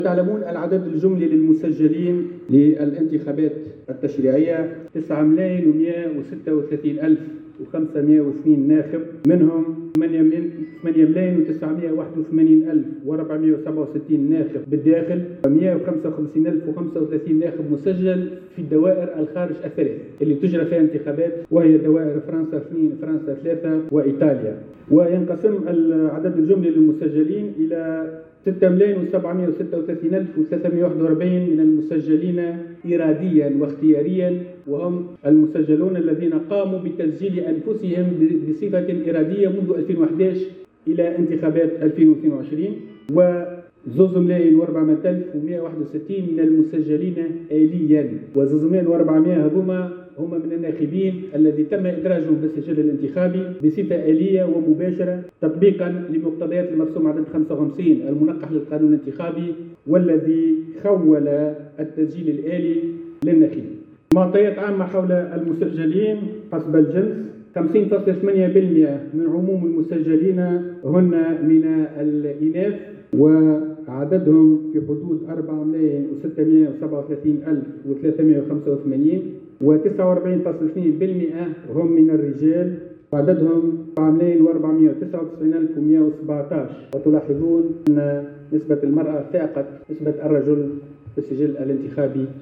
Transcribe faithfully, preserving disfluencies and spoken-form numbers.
تعلمون العدد الجملي للمسجلين للانتخابات التشريعية تسعة ملايين ومئة وستة وثلاثين ألف وخمسمئة واثنين ناخب، منهم ثمانية ملايين وتسعمئة وواحد وثمانين ألف وأربعمئة وسبعة وستين ناخب بالداخل، مئة وخمسة وخمسين ألف وخمسة وثلاثين ناخب مسجل في الدوائر الخارج الثلاث اللي تجرى فيها انتخابات، وهي دوائر فرنسا اثنين، فرنسا ثلاثة، وإيطاليا. وينقسم العدد الجملي للمسجلين إلى ستة ملايين وسبعمئة وستة وثلاثين ألف وثلاثمئة وواحد وأربعين من المسجلين إراديا واختياريا، وهم المسجلون الذين قاموا بتسجيل أنفسهم بصفة إرادية منذ ألفين وأحد عشر إلى انتخابات ألفين واثنين وعشرين، و زوز ملايين وأربعمئة ألف ومئة وواحد وستين من المسجلين آليا، وزوز ملايين وأربعمئة هذوما هم من الناخبين الذي تم إدراجهم بالسجل الانتخابي بصفة آلية ومباشرة تطبيقا لمقتضيات المرسوم عدد خمسة وخمسين المنقح للقانون الانتخابي، والذي خول التسجيل الآلي للناخبين. معطيات عامة حول المسجلين حسب الجنس: خمسين فاصلة ثمانية بالمئة من عموم المسجلين هن من الإناث، وعددهم في حدود أربعة ملايين وستمئة وسبعة وثلاثين ألف وثلاثمئة وخمسة وثمانين، وتسعة وأربعين فاصلة اثنين بالمئة هم من الرجال، وعددهم أربعة ملايين وأربعمئة وتسعة وتسعين ألف ومئة وسبعة عشر. وتلاحظون أن نسبة المرأة فاقت نسبة الرجل في السجل الانتخابي.